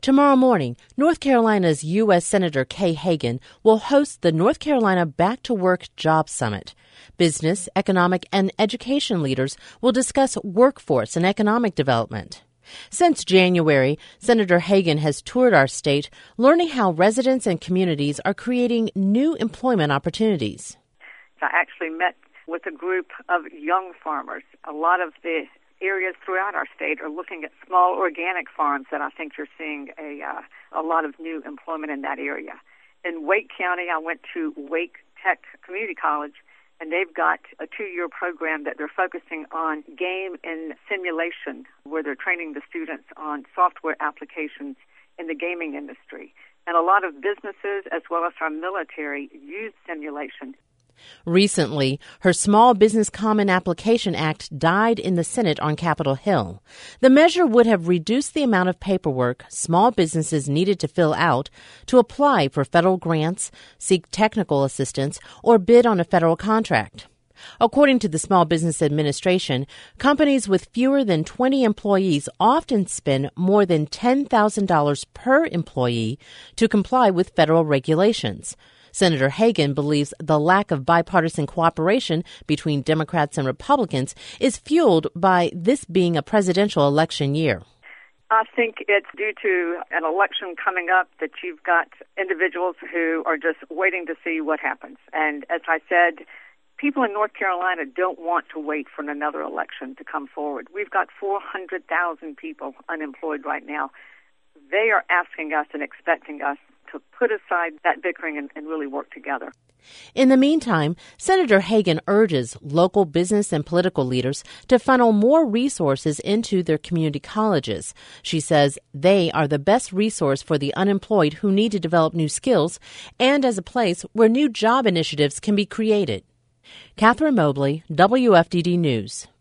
Tomorrow morning, North Carolina's U.S. Senator Kay Hagan will host the North Carolina Back to Work Job Summit. Business, economic, and education leaders will discuss workforce and economic development. Since January, Senator Hagan has toured our state, learning how residents and communities are creating new employment opportunities. I actually met with a group of young farmers. A lot of the areas throughout our state are looking at small organic farms, and I think you're seeing a lot of new employment in that area. In Wake County, I went to Wake Tech Community College, and they've got a 2-year program that they're focusing on game and simulation, where they're training the students on software applications in the gaming industry. And a lot of businesses, as well as our military, use simulation. Recently, her Small Business Common Application Act died in the Senate on Capitol Hill. The measure would have reduced the amount of paperwork small businesses needed to fill out to apply for federal grants, seek technical assistance, or bid on a federal contract. According to the Small Business Administration, companies with fewer than 20 employees often spend more than $10,000 per employee to comply with federal regulations. Senator Hagan believes the lack of bipartisan cooperation between Democrats and Republicans is fueled by this being a presidential election year. I think it's due to an election coming up that you've got individuals who are just waiting to see what happens. And as I said, people in North Carolina don't want to wait for another election to come forward. We've got 400,000 people unemployed right now. They are asking us and expecting us to put aside that bickering and really work together. In the meantime, Senator Hagan urges local business and political leaders to funnel more resources into their community colleges. She says they are the best resource for the unemployed who need to develop new skills and as a place where new job initiatives can be created. Catherine Mobley, WFDD News.